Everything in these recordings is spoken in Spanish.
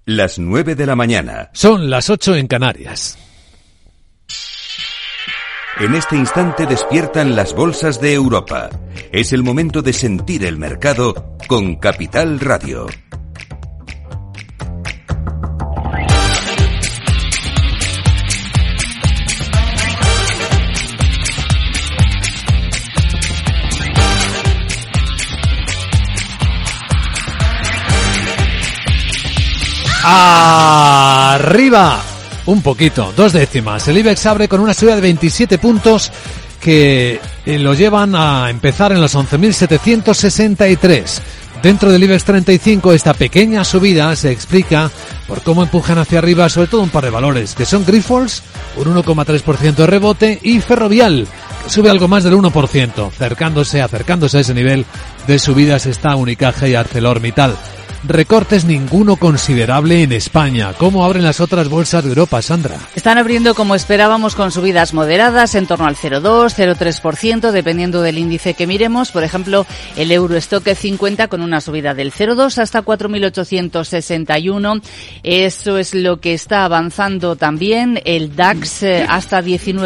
Las 9 de la mañana. Son las 8 en Canarias. En este instante despiertan las bolsas de Europa. Es el momento de sentir el mercado con Capital Radio. Arriba un poquito, 2 décimas. El IBEX abre con una subida de 27 puntos que lo llevan a empezar en los 11.763. Dentro del IBEX 35 esta pequeña subida se explica por cómo empujan hacia arriba sobre todo un par de valores, que son Grifols, un 1,3% de rebote, y Ferrovial, que sube algo más del 1%. Acercándose a ese nivel de subidas está Unicaja y ArcelorMittal. Recortes ninguno considerable en España. ¿Cómo abren las otras bolsas de Europa, Sandra? Están abriendo como esperábamos, con subidas moderadas en torno al 0,2, 0,3%, dependiendo del índice que miremos. Por ejemplo, el Eurostock 50 con una subida del 0,2 hasta 4.861. Eso es lo que está avanzando también. El DAX hasta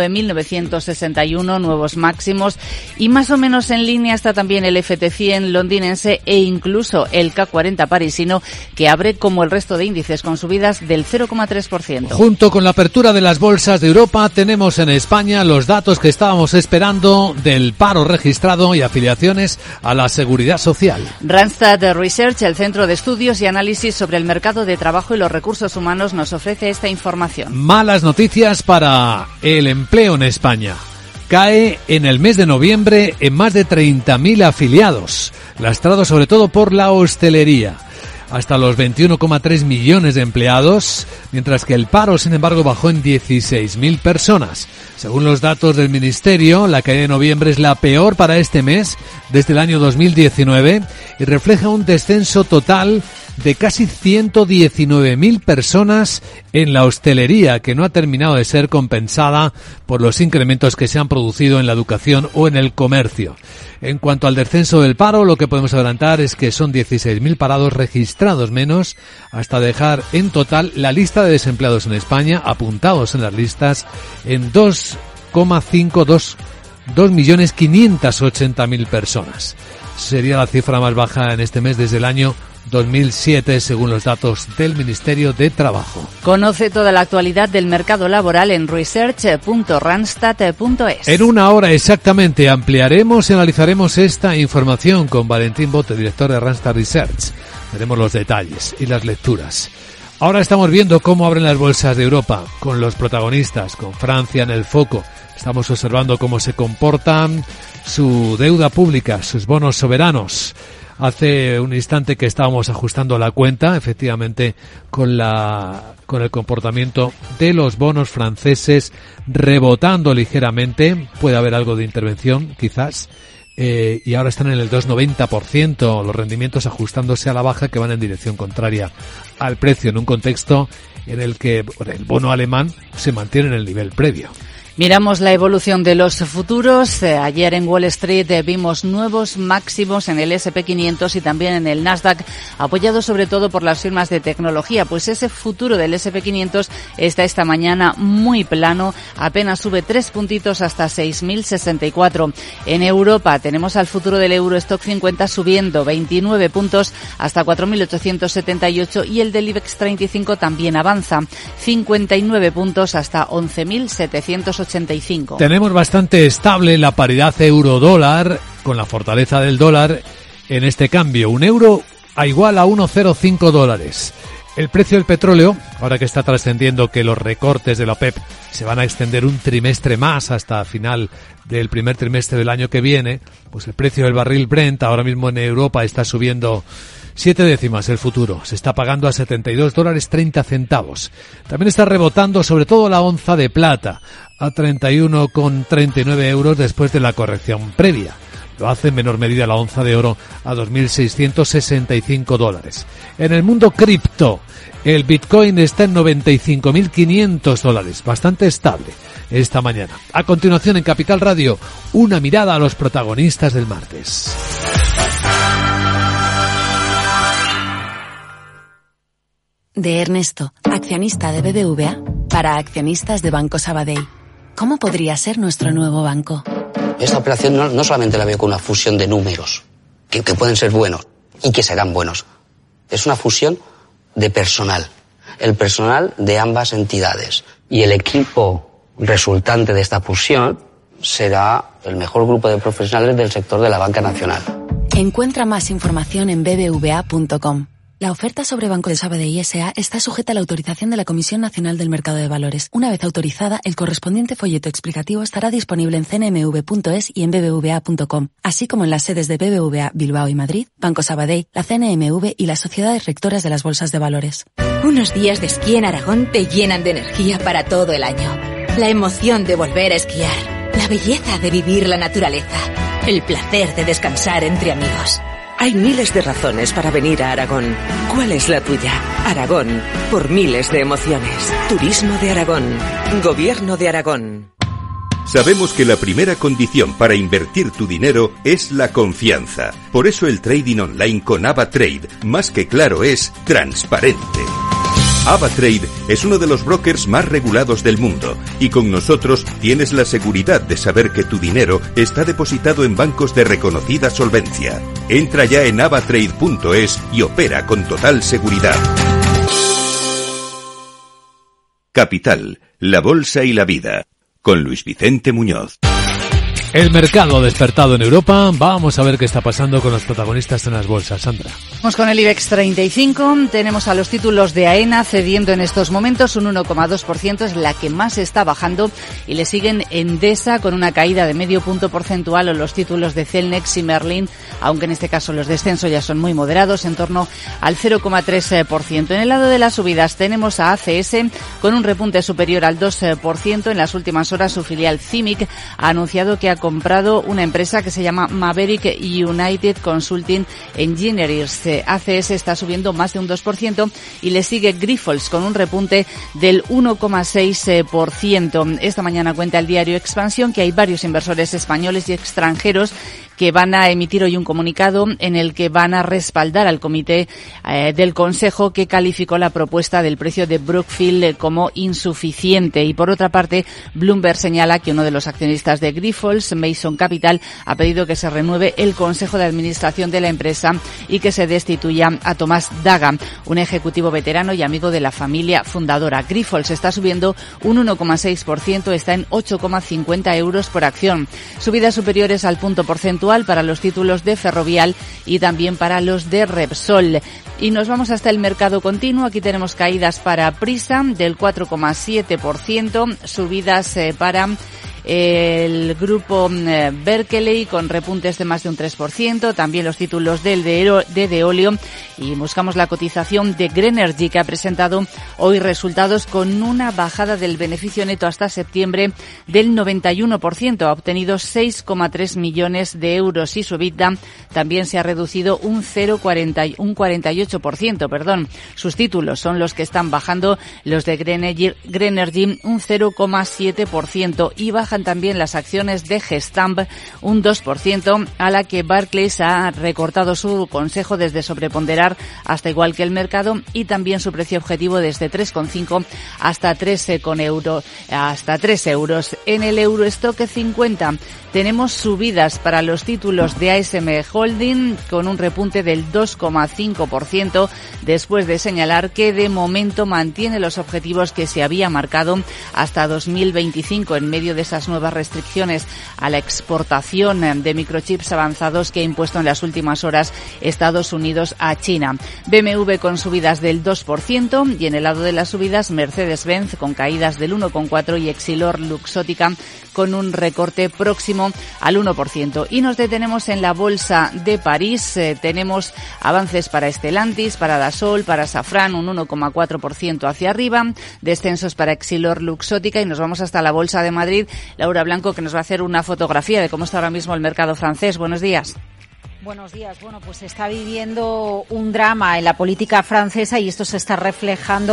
19.961, nuevos máximos. Y más o menos en línea está también el FT100 londinense e incluso el K40 parisino, que abre como el resto de índices con subidas del 0,3%. Junto con la apertura de las bolsas de Europa, tenemos en España los datos que estábamos esperando del paro registrado y afiliaciones a la Seguridad Social. Randstad Research, el Centro de Estudios y Análisis sobre el Mercado de Trabajo y los Recursos Humanos, nos ofrece esta información. Malas noticias para el empleo en España. Cae en el mes de noviembre en más de 30.000 afiliados, lastrado sobre todo por la hostelería, hasta los 21,3 millones de empleados, mientras que el paro, sin embargo, bajó en 16.000 personas. Según los datos del Ministerio, la caída de noviembre es la peor para este mes desde el año 2019 y refleja un descenso total de casi 119.000 personas en la hostelería, que no ha terminado de ser compensada por los incrementos que se han producido en la educación o en el comercio. En cuanto al descenso del paro, lo que podemos adelantar es que son 16.000 parados registrados menos, hasta dejar en total la lista de desempleados en España, apuntados en las listas, en 2.580.000 personas. Sería la cifra más baja en este mes desde el año 2007, según los datos del Ministerio de Trabajo. Conoce toda la actualidad del mercado laboral en research.randstad.es. En una hora exactamente ampliaremos y analizaremos esta información con Valentín Bote, director de Randstad Research. Veremos los detalles y las lecturas. Ahora estamos viendo cómo abren las bolsas de Europa, con los protagonistas, con Francia en el foco. Estamos observando cómo se comportan su deuda pública, sus bonos soberanos. Hace un instante que estábamos ajustando la cuenta, efectivamente, con el comportamiento de los bonos franceses rebotando ligeramente. Puede haber algo de intervención, quizás. Y ahora están en el 2,90%, los rendimientos ajustándose a la baja, que van en dirección contraria al precio, en un contexto en el que el bono alemán se mantiene en el nivel previo. Miramos la evolución de los futuros. Ayer en Wall Street vimos nuevos máximos en el S&P 500 y también en el Nasdaq, apoyado sobre todo por las firmas de tecnología. Pues ese futuro del S&P 500 está esta mañana muy plano, apenas sube 3 puntitos hasta 6.064. En Europa tenemos al futuro del Eurostock 50 subiendo 29 puntos hasta 4.878 y el del IBEX 35 también avanza 59 puntos hasta 11.785. Tenemos bastante estable la paridad euro-dólar, con la fortaleza del dólar en este cambio. Un euro a igual a 1,05 dólares. El precio del petróleo, ahora que está trascendiendo que los recortes de la OPEP se van a extender un trimestre más hasta final del primer trimestre del año que viene, pues el precio del barril Brent ahora mismo en Europa está subiendo 7 décimas el futuro. Se está pagando a $72.30. También está rebotando sobre todo la onza de plata a 31,39 euros después de la corrección previa. Lo hace en menor medida la onza de oro a $2.665. En el mundo cripto, el Bitcoin está en $95.500, bastante estable esta mañana. A continuación en Capital Radio, una mirada a los protagonistas del martes. De Ernesto, accionista de BBVA, para accionistas de Banco Sabadell. ¿Cómo podría ser nuestro nuevo banco? Esta operación no solamente la veo con una fusión de números, que pueden ser buenos y que serán buenos. Es una fusión de personal. El personal de ambas entidades. Y el equipo resultante de esta fusión será el mejor grupo de profesionales del sector de la banca nacional. Encuentra más información en bbva.com. La oferta sobre Banco de Sabadell S.A. está sujeta a la autorización de la Comisión Nacional del Mercado de Valores. Una vez autorizada, el correspondiente folleto explicativo estará disponible en cnmv.es y en bbva.com, así como en las sedes de BBVA Bilbao y Madrid, Banco Sabadell, la CNMV y las sociedades rectoras de las bolsas de valores. Unos días de esquí en Aragón te llenan de energía para todo el año. La emoción de volver a esquiar, la belleza de vivir la naturaleza, el placer de descansar entre amigos. Hay miles de razones para venir a Aragón. ¿Cuál es la tuya? Aragón, por miles de emociones. Turismo de Aragón. Gobierno de Aragón. Sabemos que la primera condición para invertir tu dinero es la confianza. Por eso el trading online con AvaTrade, más que claro, es transparente. AvaTrade es uno de los brokers más regulados del mundo y con nosotros tienes la seguridad de saber que tu dinero está depositado en bancos de reconocida solvencia. Entra ya en avatrade.es y opera con total seguridad. Capital, la bolsa y la vida, con Luis Vicente Muñoz. El mercado ha despertado en Europa. Vamos a ver qué está pasando con los protagonistas en las bolsas. Sandra. Vamos con el IBEX 35. Tenemos a los títulos de AENA cediendo en estos momentos un 1,2%, es la que más está bajando, y le siguen Endesa con una caída de medio punto porcentual, o los títulos de Celnex y Merlin, aunque en este caso los descensos ya son muy moderados, en torno al 0,3%. En el lado de las subidas tenemos a ACS con un repunte superior al 2%. En las últimas horas su filial CIMIC ha anunciado que ha comprado una empresa que se llama Maverick United Consulting Engineers. ACS está subiendo más de un 2% y le sigue Grifols con un repunte del 1,6%. Esta mañana cuenta el diario Expansión que hay varios inversores españoles y extranjeros que van a emitir hoy un comunicado en el que van a respaldar al comité del Consejo que calificó la propuesta del precio de Brookfield como insuficiente. Y por otra parte, Bloomberg señala que uno de los accionistas de Grifols, Mason Capital, ha pedido que se renueve el Consejo de Administración de la empresa y que se destituya a Tomás Daga, un ejecutivo veterano y amigo de la familia fundadora. Grifols está subiendo un 1,6%, está en 8,50 euros por acción. Subidas superiores al punto porcentual para los títulos de Ferrovial y también para los de Repsol. Y nos vamos hasta el mercado continuo. Aquí tenemos caídas para Prisa del 4,7%, subidas para el grupo Berkeley con repuntes de más de un 3%, también los títulos de Deolio, y buscamos la cotización de Grenergy, que ha presentado hoy resultados con una bajada del beneficio neto hasta septiembre del 91%, ha obtenido 6,3 millones de euros y su EBITDA también se ha reducido un 48%, Sus títulos son los que están bajando, los de Grenergy un 0,7%, y bajan también las acciones de Gestamp un 2%, a la que Barclays ha recortado su consejo desde sobreponderar hasta igual que el mercado, y también su precio objetivo desde 3,5 hasta 3 euros. En el Eurostock 50 tenemos subidas para los títulos de ASM Holding con un repunte del 2,5%, después de señalar que de momento mantiene los objetivos que se había marcado hasta 2025 en medio de esas nuevas restricciones a la exportación de microchips avanzados que ha impuesto en las últimas horas Estados Unidos a China. BMW con subidas del 2%, y en el lado de las subidas Mercedes-Benz con caídas del 1,4% y Exilor Luxótica con un recorte próximo al 1%. Y nos detenemos en la bolsa de París. Tenemos avances para Stellantis, para Dassault, para Safran, un 1,4% hacia arriba, descensos para Exilor Luxótica, y nos vamos hasta la bolsa de Madrid. Laura Blanco, que nos va a hacer una fotografía de cómo está ahora mismo el mercado francés. Buenos días. Buenos días. Bueno, pues se está viviendo un drama en la política francesa y esto se está reflejando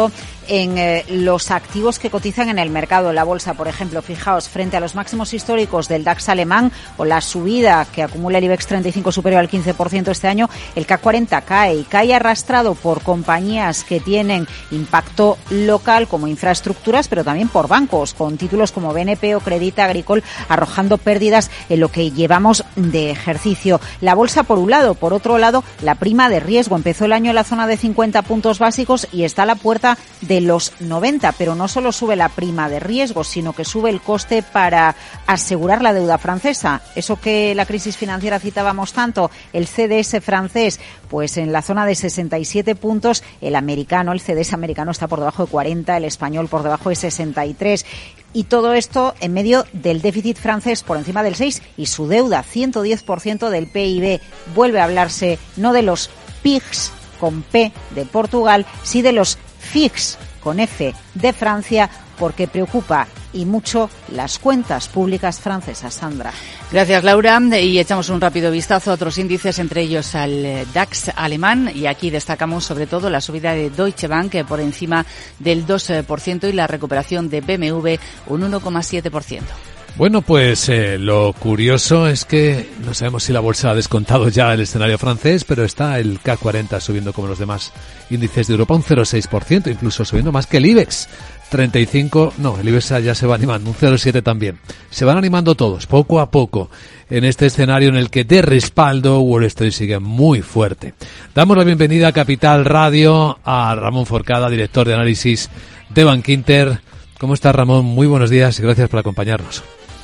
en los activos que cotizan en el mercado, en la bolsa, por ejemplo. Fijaos, frente a los máximos históricos del DAX alemán o la subida que acumula el IBEX 35 superior al 15% este año, el CAC 40 cae arrastrado por compañías que tienen impacto local como infraestructuras, pero también por bancos, con títulos como BNP o Crédit Agricole arrojando pérdidas en lo que llevamos de ejercicio. La bolsa por un lado, por otro lado, la prima de riesgo empezó el año en la zona de 50 puntos básicos y está a la puerta de los 90, pero no solo sube la prima de riesgo, sino que sube el coste para asegurar la deuda francesa. Eso que la crisis financiera citábamos tanto, el CDS francés, pues en la zona de 67 puntos, el CDS americano está por debajo de 40, el español por debajo de 63. Y todo esto en medio del déficit francés por encima del 6 y su deuda, 110% del PIB. Vuelve a hablarse no de los PIGs con P de Portugal, sí de los FIGs con F de Francia, porque preocupa y mucho las cuentas públicas francesas. Sandra. Gracias, Laura. Y echamos un rápido vistazo a otros índices, entre ellos al DAX alemán. Y aquí destacamos sobre todo la subida de Deutsche Bank por encima del 2% y la recuperación de BMW un 1,7%. Bueno, pues lo curioso es que no sabemos si la bolsa ha descontado ya el escenario francés, pero está el CAC 40 subiendo como los demás índices de Europa un 0,6%, incluso subiendo más que el IBEX. 35, no, el IBEX ya se va animando, un 0,7 también. Se van animando todos, poco a poco, en este escenario en el que de respaldo Wall Street sigue muy fuerte. Damos la bienvenida a Capital Radio a Ramón Forcada, director de análisis de Bankinter. ¿Cómo estás, Ramón? Muy buenos días y gracias por acompañarnos.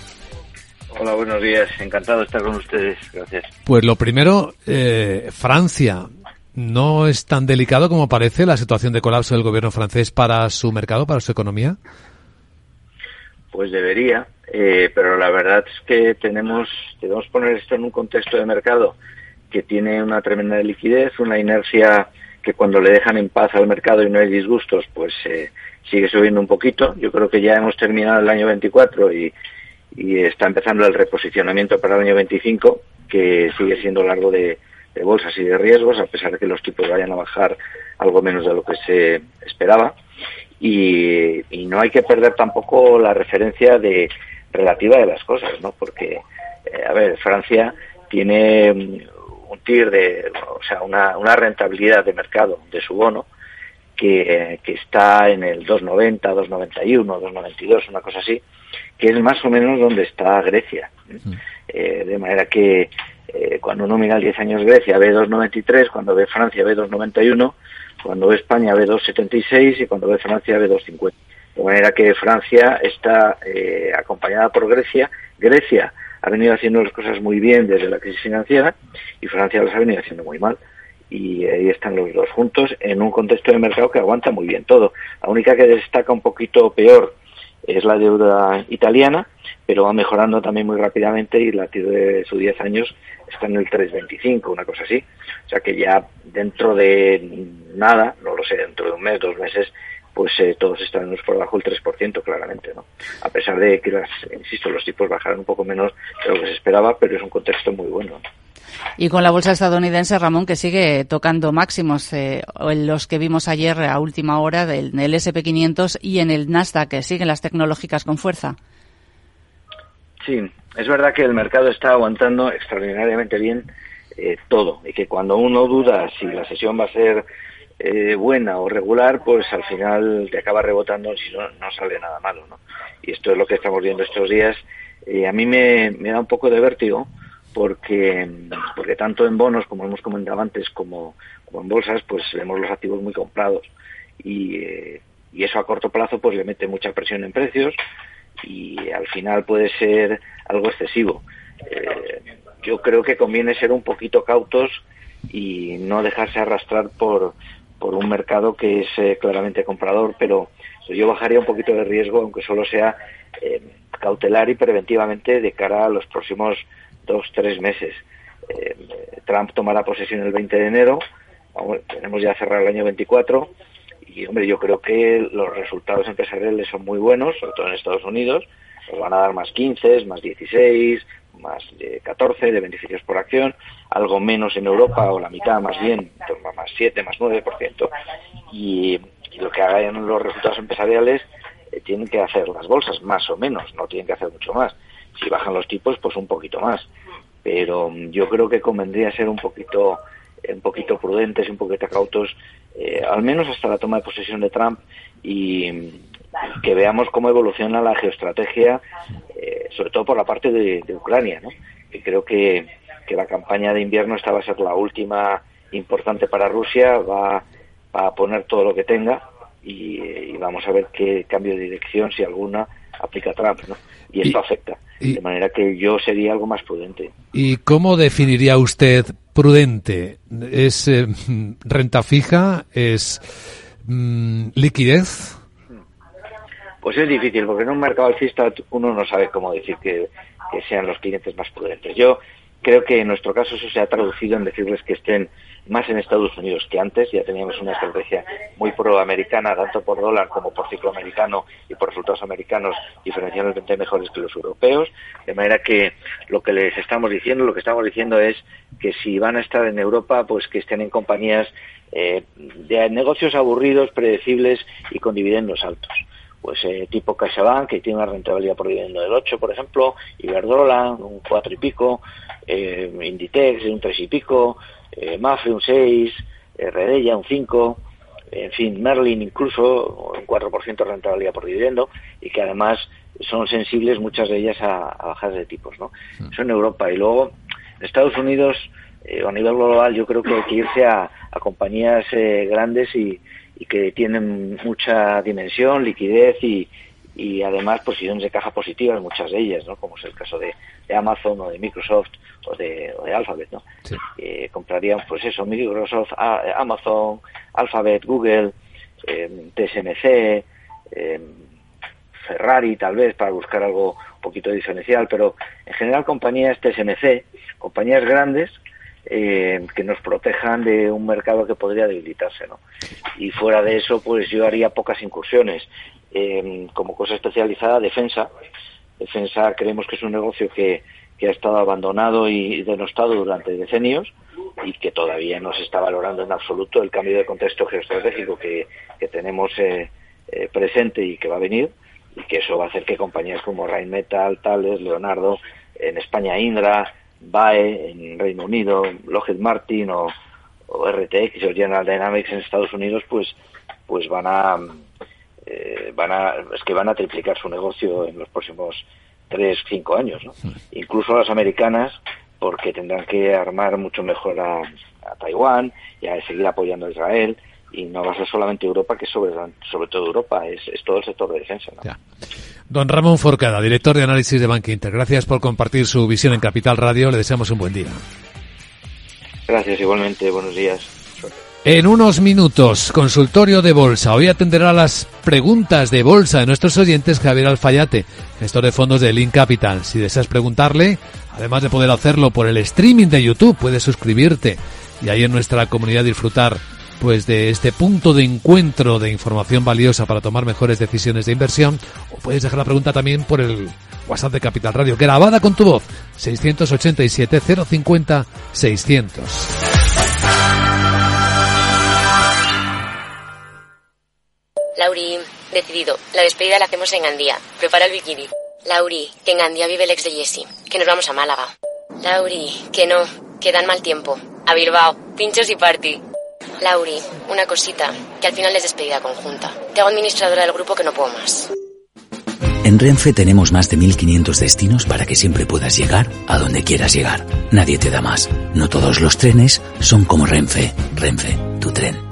Hola, buenos días. Encantado de estar con ustedes. Gracias. Pues lo primero, Francia. ¿No es tan delicado como parece la situación de colapso del gobierno francés para su mercado, para su economía? Pues debería, pero la verdad es que debemos poner esto en un contexto de mercado que tiene una tremenda liquidez, una inercia que cuando le dejan en paz al mercado y no hay disgustos, pues sigue subiendo un poquito. Yo creo que ya hemos terminado el año 24 y está empezando el reposicionamiento para el año 25, que sigue siendo largo de bolsas y de riesgos, a pesar de que los tipos vayan a bajar algo menos de lo que se esperaba. Y no hay que perder tampoco la referencia relativa de las cosas, ¿no? Porque, Francia tiene un TIR una rentabilidad de mercado de su bono que está en el 2,90, 2,91, 2,92, una cosa así, que es más o menos donde está Grecia. De manera que cuando uno mira 10 años Grecia ve 2,93, cuando ve Francia ve 2,91, cuando ve España ve 2,76 y cuando ve Francia ve 2,50. De manera que Francia está acompañada por Grecia. Grecia ha venido haciendo las cosas muy bien desde la crisis financiera y Francia las ha venido haciendo muy mal. Y ahí están los dos juntos en un contexto de mercado que aguanta muy bien todo. La única que destaca un poquito peor es la deuda italiana, pero va mejorando también muy rápidamente y la TIR de sus 10 años está en el 3,25, una cosa así. O sea que ya dentro de nada, no lo sé, dentro de un mes, 2 meses, pues todos estaremos por debajo del 3%, claramente, ¿no? A pesar de que, los tipos bajaron un poco menos de lo que se esperaba, pero es un contexto muy bueno, ¿no? Y con la bolsa estadounidense, Ramón, que sigue tocando máximos, los que vimos ayer a última hora en el S&P 500 y en el Nasdaq, que siguen las tecnológicas con fuerza. Sí, es verdad que el mercado está aguantando extraordinariamente bien todo, y que cuando uno duda si la sesión va a ser buena o regular, pues al final te acaba rebotando si no sale nada malo, ¿no? Y esto es lo que estamos viendo estos días. A mí me da un poco de vértigo, porque tanto en bonos, como hemos comentado antes, como en bolsas, pues vemos los activos muy comprados y eso a corto plazo pues le mete mucha presión en precios y al final puede ser algo excesivo. Yo creo que conviene ser un poquito cautos y no dejarse arrastrar por un mercado que es claramente comprador, pero yo bajaría un poquito de riesgo, aunque solo sea cautelar y preventivamente de cara a los próximos 2-3 meses. Trump tomará posesión el 20 de enero, tenemos ya cerrado el año 24 y, yo creo que los resultados empresariales son muy buenos, sobre todo en Estados Unidos. Nos van a dar más 15, más 16, más 14 de beneficios por acción, algo menos en Europa, o la mitad más bien, más 7, más 9%. Y Y lo que hagan los resultados empresariales tienen que hacer las bolsas, más o menos, no tienen que hacer mucho más. Si bajan los tipos, pues un poquito más. Pero yo creo que convendría ser un poquito prudentes, un poquito cautos, al menos hasta la toma de posesión de Trump, y que veamos cómo evoluciona la geoestrategia, sobre todo por la parte de Ucrania, ¿no? Que creo que la campaña de invierno esta va a ser la última importante para Rusia, va a poner todo lo que tenga y vamos a ver qué cambio de dirección, si alguna, aplica Trump, ¿no? Y esto afecta, de manera que yo sería algo más prudente. ¿Y cómo definiría usted prudente? ¿Es renta fija? ¿Es liquidez? Pues es difícil, porque en un mercado alcista uno no sabe cómo decir que sean los clientes más prudentes. Yo creo que en nuestro caso eso se ha traducido en decirles que estén más en Estados Unidos que antes. Ya teníamos una estrategia muy proamericana, tanto por dólar como por ciclo americano y por resultados americanos diferencialmente mejores que los europeos, de manera que lo que estamos diciendo es que si van a estar en Europa, pues que estén en compañías de negocios aburridos, predecibles y con dividendos altos. Pues tipo CaixaBank, que tiene una rentabilidad por dividendo del 8, por ejemplo, Iberdrola, un 4 y pico, Inditex, un 3 y pico, Mafre, un 6, Redeia, un 5, en fin, Merlin incluso, un 4% de rentabilidad por dividendo, y que además son sensibles muchas de ellas a bajadas de tipos, ¿no? Eso en Europa. Y luego, en Estados Unidos, a nivel global, yo creo que hay que irse a compañías grandes y que tienen mucha dimensión, liquidez y además posiciones de caja positivas, muchas de ellas, ¿no? Como es el caso de Amazon o de Microsoft o de Alphabet, ¿no? Sí. Comprarían, pues eso, Microsoft, Amazon, Alphabet, Google, TSMC, Ferrari tal vez, para buscar algo un poquito diferencial, pero en general compañías TSMC, compañías grandes, que nos protejan de un mercado que podría debilitarse, ¿no? Y fuera de eso, pues yo haría pocas incursiones. Como cosa especializada, defensa creemos que es un negocio que ha estado abandonado y denostado durante decenios y que todavía no se está valorando en absoluto el cambio de contexto geoestratégico que tenemos presente y que va a venir, y que eso va a hacer que compañías como Rheinmetall, Thales, Leonardo, en España Indra, BAE en Reino Unido, Lockheed Martin o RTX o General Dynamics en Estados Unidos, pues van a triplicar su negocio en los próximos 3-5 años, ¿no? Incluso las americanas, porque tendrán que armar mucho mejor a Taiwán y a seguir apoyando a Israel, y no va a ser solamente Europa, que sobre todo Europa, es todo el sector de defensa, ¿no? Ya. Don Ramón Forcada, director de análisis de Bank Inter, gracias por compartir su visión en Capital Radio. Le deseamos un buen día. Gracias, igualmente. Buenos días. En unos minutos, consultorio de bolsa. Hoy atenderá las preguntas de bolsa de nuestros oyentes Javier Alfayate, gestor de fondos de Link Capital. Si deseas preguntarle, además de poder hacerlo por el streaming de YouTube, puedes suscribirte y ahí en nuestra comunidad disfrutar pues de este punto de encuentro de información valiosa para tomar mejores decisiones de inversión. O puedes dejar la pregunta también por el WhatsApp de Capital Radio, grabada con tu voz, 687 050 600. Lauri, decidido. La despedida la hacemos en Gandía. Prepara el bikini. Lauri, que en Gandía vive el ex de Jessie. Que nos vamos a Málaga. Lauri, que no, que dan mal tiempo. A Bilbao, pinchos y party. Lauri, una cosita, que al final es despedida conjunta. Te hago administradora del grupo, que no puedo más. En Renfe tenemos más de 1.500 destinos para que siempre puedas llegar a donde quieras llegar. Nadie te da más. No todos los trenes son como Renfe. Renfe, tu tren.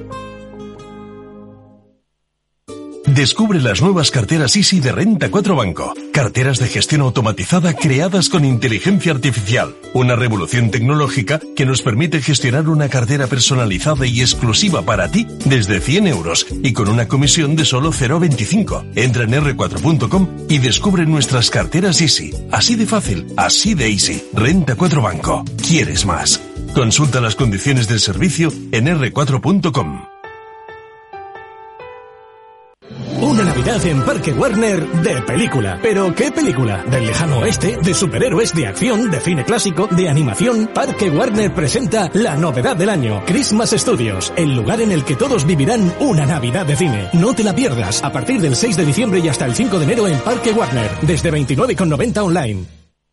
Descubre las nuevas carteras Easy de Renta 4 Banco. Carteras de gestión automatizada creadas con inteligencia artificial. Una revolución tecnológica que nos permite gestionar una cartera personalizada y exclusiva para ti desde 100 euros y con una comisión de solo 0,25. Entra en r4.com y descubre nuestras carteras Easy. Así de fácil, así de easy. Renta 4 Banco. ¿Quieres más? Consulta las condiciones del servicio en r4.com. Una Navidad en Parque Warner de película. ¿Pero qué película? ¿Del lejano oeste? ¿De superhéroes? ¿De acción? ¿De cine clásico? ¿De animación? Parque Warner presenta la novedad del año, Christmas Studios, el lugar en el que todos vivirán una Navidad de cine. No te la pierdas, a partir del 6 de diciembre y hasta el 5 de enero en Parque Warner, desde 29,90 online.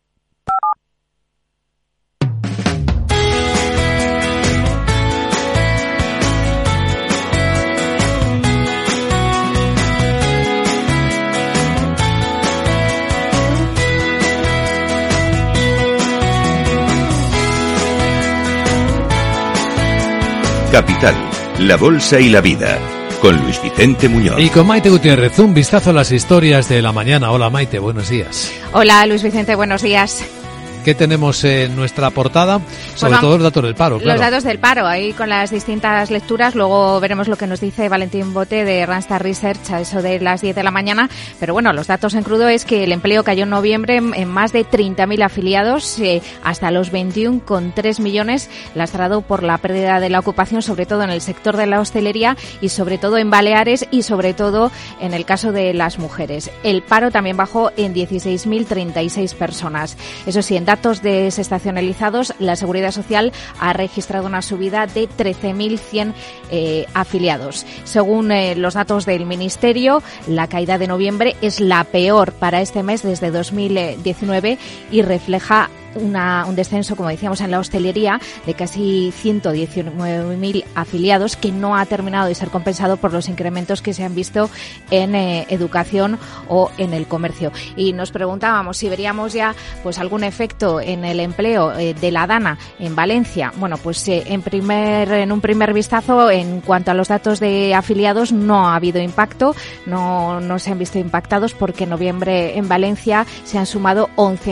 Capital, la bolsa y la vida, con Luis Vicente Muñoz. Y con Maite Gutiérrez, un vistazo a las historias de la mañana. Hola Maite, buenos días. Hola Luis Vicente, buenos días. ¿Qué tenemos en nuestra portada? Sobre todo los datos del paro, claro. Los datos del paro, ahí con las distintas lecturas. Luego veremos lo que nos dice Valentín Bote de Randstad Research a eso de las 10 de la mañana. Pero bueno, los datos en crudo es que el empleo cayó en noviembre en más de 30.000 afiliados, hasta los 21,3 millones, lastrado por la pérdida de la ocupación, sobre todo en el sector de la hostelería y sobre todo en Baleares y sobre todo en el caso de las mujeres. El paro también bajó en 16.036 personas. Eso sí, en datos desestacionalizados, la Seguridad Social ha registrado una subida de 13.100 afiliados. Según los datos del Ministerio, la caída de noviembre es la peor para este mes desde 2019 y refleja un descenso, como decíamos, en la hostelería de casi 119.000 afiliados, que no ha terminado de ser compensado por los incrementos que se han visto en educación o en el comercio. Y nos preguntábamos si veríamos ya pues algún efecto en el empleo de la Dana en Valencia. Bueno, pues en un primer vistazo, en cuanto a los datos de afiliados, no ha habido impacto, no se han visto impactados, porque en noviembre en Valencia se han sumado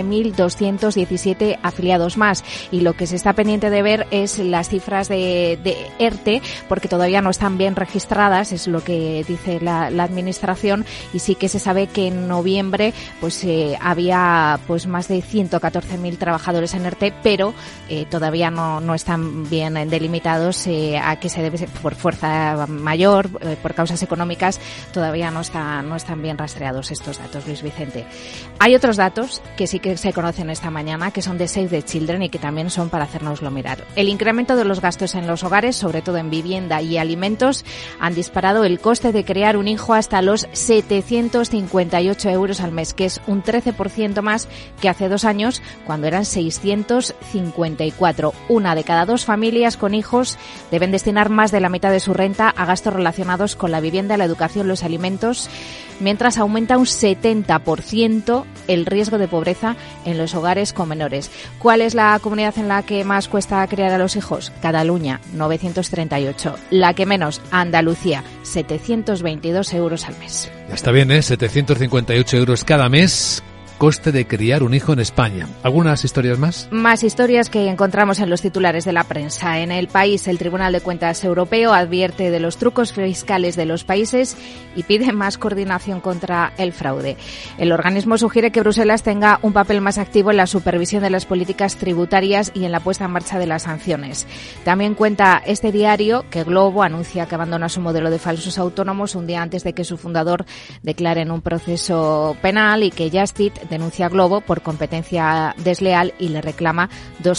11.217 afiliados más, y lo que se está pendiente de ver es las cifras de ERTE, porque todavía no están bien registradas, es lo que dice la administración, y sí que se sabe que en noviembre pues había pues más de 114.000 trabajadores en ERTE, pero todavía no están bien delimitados a qué se debe, por fuerza mayor, por causas económicas, todavía no están bien rastreados estos datos, Luis Vicente. Hay otros datos que sí que se conocen esta mañana, que son de Save the Children y que también son para hacérnoslo mirar. El incremento de los gastos en los hogares, sobre todo en vivienda y alimentos, han disparado el coste de criar un hijo hasta los 758 euros al mes, que es un 13% más que hace 2 años, cuando eran 654. Una de cada 2 familias con hijos deben destinar más de la mitad de su renta a gastos relacionados con la vivienda, la educación, los alimentos, mientras aumenta un 70% el riesgo de pobreza en los hogares con menores. ¿Cuál es la comunidad en la que más cuesta criar a los hijos? Cataluña, 938. La que menos, Andalucía, 722 euros al mes. Ya está bien, 758 euros cada mes. Coste de criar un hijo en España. ¿Algunas historias más? Más historias que encontramos en los titulares de la prensa. En El País, el Tribunal de Cuentas Europeo advierte de los trucos fiscales de los países y pide más coordinación contra el fraude. El organismo sugiere que Bruselas tenga un papel más activo en la supervisión de las políticas tributarias y en la puesta en marcha de las sanciones. También cuenta este diario que Glovo anuncia que abandona su modelo de falsos autónomos un día antes de que su fundador declare en un proceso penal, y que Just Eat denuncia a Glovo por competencia desleal y le reclama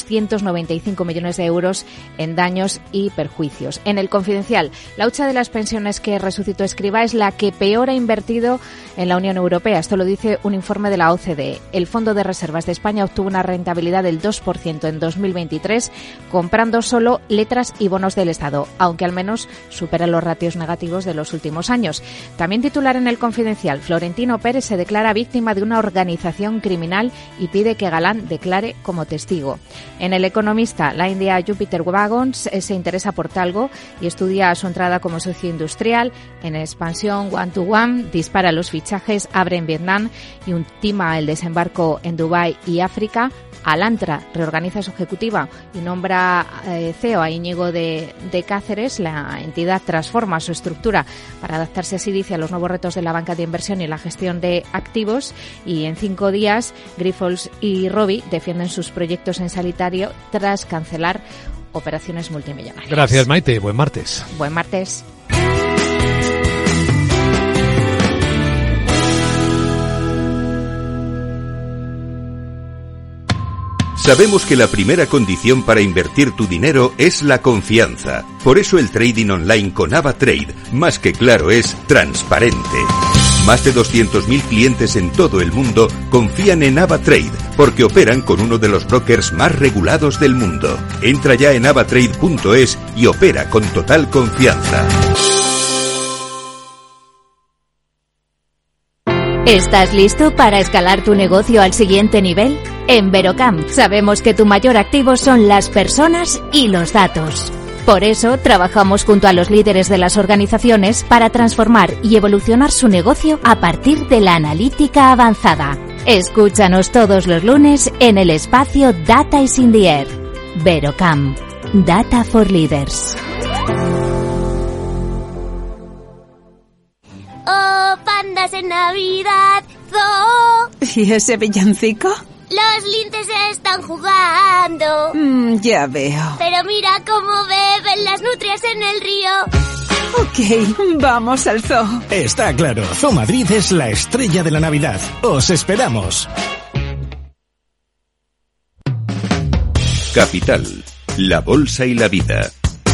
295 millones de euros en daños y perjuicios. En El Confidencial, la hucha de las pensiones que resucitó Escrivá es la que peor ha invertido en la Unión Europea. Esto lo dice un informe de la OCDE. El Fondo de Reservas de España obtuvo una rentabilidad del 2% en 2023, comprando solo letras y bonos del Estado, aunque al menos supera los ratios negativos de los últimos años. También titular en El Confidencial, Florentino Pérez se declara víctima de una organización criminal y pide que Galán declare como testigo. En El Economista, la India Jupiter Wagons se interesa por Talgo y estudia su entrada como socio industrial. En Expansión, One to One dispara los fichajes, abre en Vietnam y ultima el desembarco en Dubái y África. Alantra reorganiza su ejecutiva y nombra CEO a Íñigo de Cáceres. La entidad transforma su estructura para adaptarse, así dice, a los nuevos retos de la banca de inversión y la gestión de activos. Y en 5 días, Grifols y Robi defienden sus proyectos en sanitario tras cancelar operaciones multimillonarias. Gracias, Maite. Buen martes. Buen martes. Sabemos que la primera condición para invertir tu dinero es la confianza. Por eso el trading online con AvaTrade, más que claro, es transparente. Más de 200.000 clientes en todo el mundo confían en AvaTrade porque operan con uno de los brokers más regulados del mundo. Entra ya en avatrade.es y opera con total confianza. ¿Estás listo para escalar tu negocio al siguiente nivel? En Verocam sabemos que tu mayor activo son las personas y los datos. Por eso trabajamos junto a los líderes de las organizaciones para transformar y evolucionar su negocio a partir de la analítica avanzada. Escúchanos todos los lunes en el espacio Data is in the Air. Verocam. Data for Leaders. Oh, pandas en Navidad, zoo. ¿Y ese villancico? Los linces están jugando. Ya veo. Pero mira cómo beben las nutrias en el río. Ok, vamos al zoo. Está claro, Zoo Madrid es la estrella de la Navidad. ¡Os esperamos! Capital, la bolsa y la vida.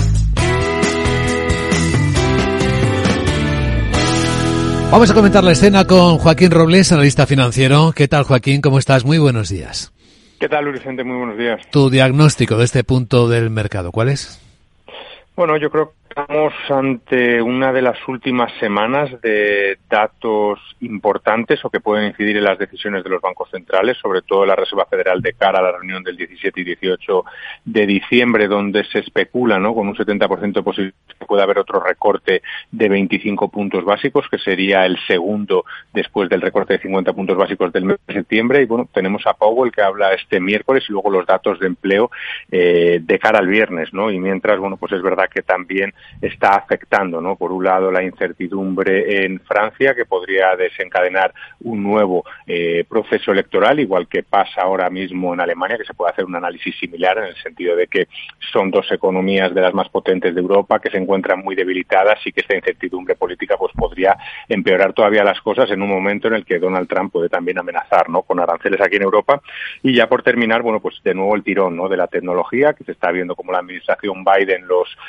Vamos a comentar la escena con Joaquín Robles, analista financiero. ¿Qué tal, Joaquín? ¿Cómo estás? Muy buenos días. ¿Qué tal, Luis Vicente? Muy buenos días. Tu diagnóstico de este punto del mercado, ¿cuál es? Bueno, yo creo que estamos ante una de las últimas semanas de datos importantes o que pueden incidir en las decisiones de los bancos centrales, sobre todo la Reserva Federal de cara a la reunión del 17 y 18 de diciembre, donde se especula, ¿no?, con un 70% de posibilidades que pueda haber otro recorte de 25 puntos básicos, que sería el segundo después del recorte de 50 puntos básicos del mes de septiembre. Y bueno, tenemos a Powell que habla este miércoles y luego los datos de empleo de cara al viernes, ¿no? Y mientras, bueno, pues es verdad que también está afectando, ¿no?, por un lado la incertidumbre en Francia, que podría desencadenar un nuevo proceso electoral, igual que pasa ahora mismo en Alemania, que se puede hacer un análisis similar en el sentido de que son dos economías de las más potentes de Europa que se encuentran muy debilitadas y que esta incertidumbre política pues podría empeorar todavía las cosas en un momento en el que Donald Trump puede también amenazar, ¿no?, con aranceles aquí en Europa. Y ya por terminar, bueno, pues de nuevo el tirón, ¿no?, de la tecnología, que se está viendo como la administración Biden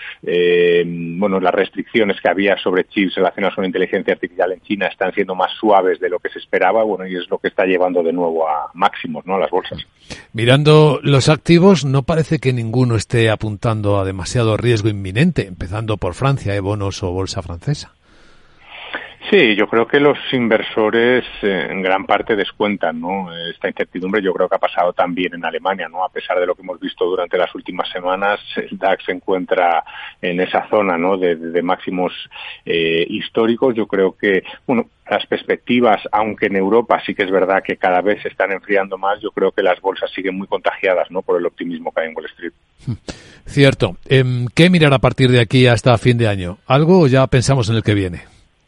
las restricciones que había sobre chips relacionados con inteligencia artificial en China están siendo más suaves de lo que se esperaba, bueno, y es lo que está llevando de nuevo a máximos, ¿no?, a las bolsas. Mirando los activos, no parece que ninguno esté apuntando a demasiado riesgo inminente, empezando por Francia, bonos o bolsa francesa. Sí, yo creo que los inversores en gran parte descuentan, ¿no?, esta incertidumbre. Yo creo que ha pasado también en Alemania, ¿no? A pesar de lo que hemos visto durante las últimas semanas, el DAX se encuentra en esa zona, ¿no?, de máximos históricos. Yo creo que, bueno, las perspectivas, aunque en Europa sí que es verdad que cada vez se están enfriando más, yo creo que las bolsas siguen muy contagiadas, ¿no?, por el optimismo que hay en Wall Street. Cierto. ¿Qué mirar a partir de aquí hasta fin de año? ¿Algo o ya pensamos en el que viene?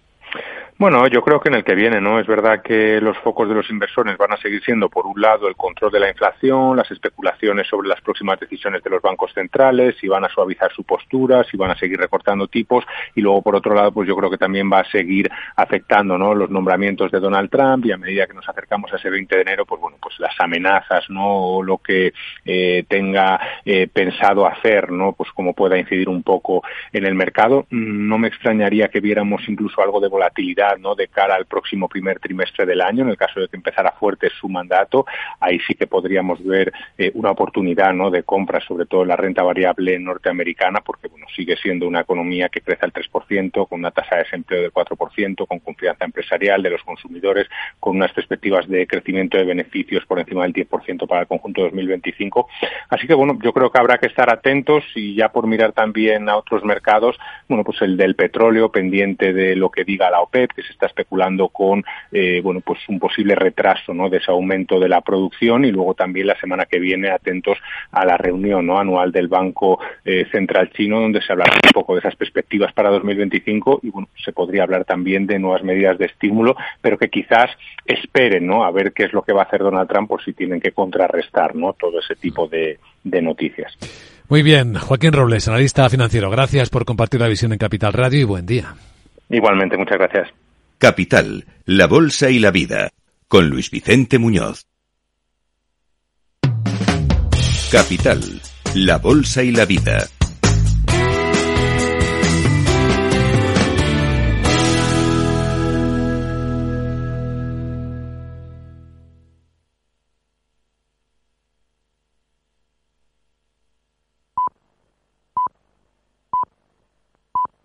Bueno, yo creo que en el que viene, ¿no? Es verdad que los focos de los inversores van a seguir siendo, por un lado, el control de la inflación, las especulaciones sobre las próximas decisiones de los bancos centrales, si van a suavizar su postura, si van a seguir recortando tipos, y luego, por otro lado, pues yo creo que también va a seguir afectando, ¿no?, los nombramientos de Donald Trump, y a medida que nos acercamos a ese 20 de enero, pues bueno, pues las amenazas, ¿no?, o lo que tenga pensado hacer, ¿no?, pues cómo pueda incidir un poco en el mercado. No me extrañaría que viéramos incluso algo de volatilidad, ¿no?, de cara al próximo primer trimestre del año, en el caso de que empezara fuerte su mandato. Ahí sí que podríamos ver una oportunidad, ¿no?, de compra, sobre todo en la renta variable norteamericana, porque bueno, sigue siendo una economía que crece al 3%, con una tasa de desempleo del 4%, con confianza empresarial de los consumidores, con unas perspectivas de crecimiento de beneficios por encima del 10% para el conjunto de 2025. Así que bueno, yo creo que habrá que estar atentos, y ya por mirar también a otros mercados, bueno, pues el del petróleo, pendiente de lo que diga la OPEP, que se está especulando con pues un posible retraso, ¿no?, de ese aumento de la producción, y luego también la semana que viene atentos a la reunión, ¿no?, anual del Banco Central Chino, donde se hablará un poco de esas perspectivas para 2025, y bueno, se podría hablar también de nuevas medidas de estímulo, pero que quizás esperen, ¿no?, a ver qué es lo que va a hacer Donald Trump, por si tienen que contrarrestar, ¿no?, todo ese tipo de noticias. Muy bien, Joaquín Robles, analista financiero, gracias por compartir la visión en Capital Radio y buen día. Igualmente, muchas gracias. Capital, la bolsa y la vida, con Luis Vicente Muñoz. Capital, la bolsa y la vida.